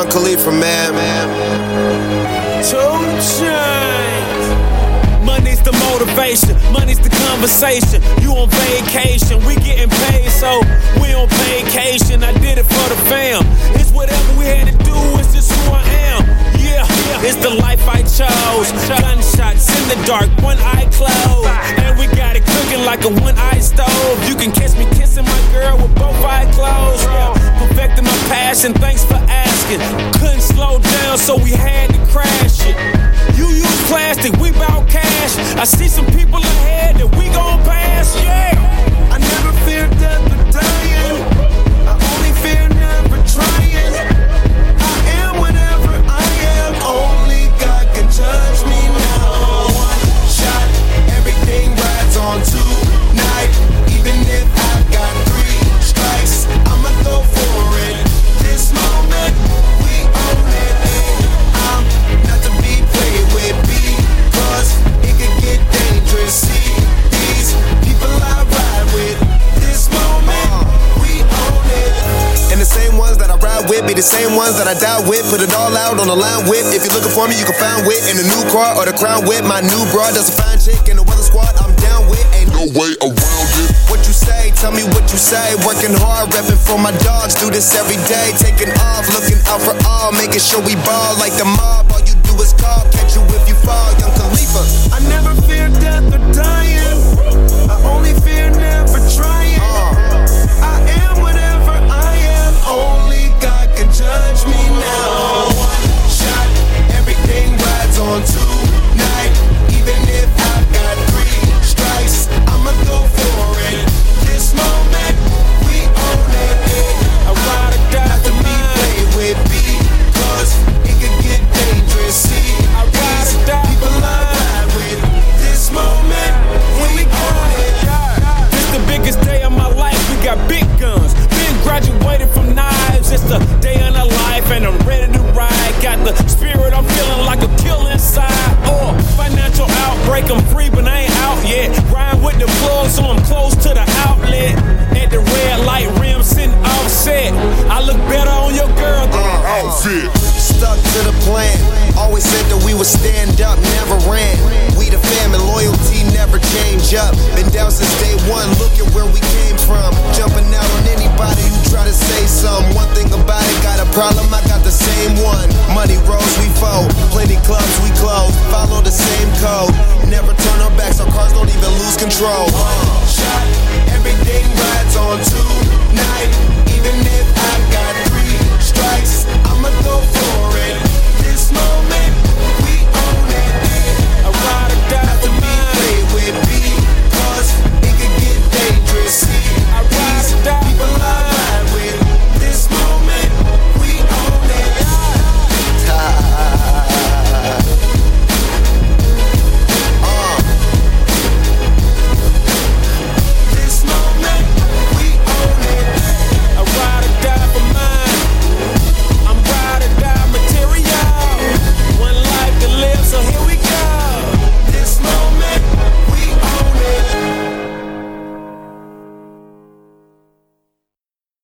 Khalifa, man. 2 Chainz. Money's the motivation, money's the conversation. You on vacation, we getting paid, so we on vacation. I did it for the fam. It's whatever we had to do, it's just who I am. Yeah, it's the life I chose. Gunshots in the dark, one eye closed, and we got it cooking like a one-eye stove. You can catch me kissing my girl with both eyes closed. Yeah, perfecting my passion, thanks for asking. Couldn't slow down, so we had to crash it. You use plastic, we bout cash. I see some people ahead that we gon' pass, yeah. I never fear death or dying. I only fear never trying. I am whatever I am. Only God can judge me now. One shot, everything rides on tonight. Even if I've got 3 strikes, I'ma go for it. This moment, we own it. I'm not to be played with because it could get dangerous. See these people I ride with. This moment, we own it. And the same ones that I ride with be the same ones that I die with. Put it all out on the line with. If you're looking for me, you can find wit in the new car or the crown with. My new broad does a fine chick in the weather squad. I'm down with. Ain't no way around it. What you say? Tell me what you say. Working hard, repping for my dogs. Do this every day. Taking off, looking out for all. Making sure we ball like the mob. All you do is call. Catch you if you fall. Young Khalifa. I never fear death or dying. I only fear never trying. I am whatever I am. Only God can judge me now. One shot, everything rides on tonight. Even if I've got 3 strikes, I'ma go for it. This moment, we own it. I ride or die Not to be tonight. played with because it could get dangerous. See, I ride or die people I ride with. This moment, we own it. This the biggest day of my life. We got big guns. Been graduated from knives. It's the day of the life, and I'm ready to ride. Got the spirit, I'm feeling like a kill inside. Financial outbreak, I'm free, but I ain't out yet. Ride with the plug, so I'm close to the outlet. At the red light rim, sitting offset. I look better on your girl than Outfit. Stuck to the plan. Always said that we would stand up, never ran. We the fam and loyalty never change up. Been down since day one, look at where we came from. Jumping out on anybody who try to say something. One thing about it, got a problem, I got the same one. Money rolls, we fold. Plenty clubs, we close. Follow the same code. Never turn our backs, our cars don't even lose control.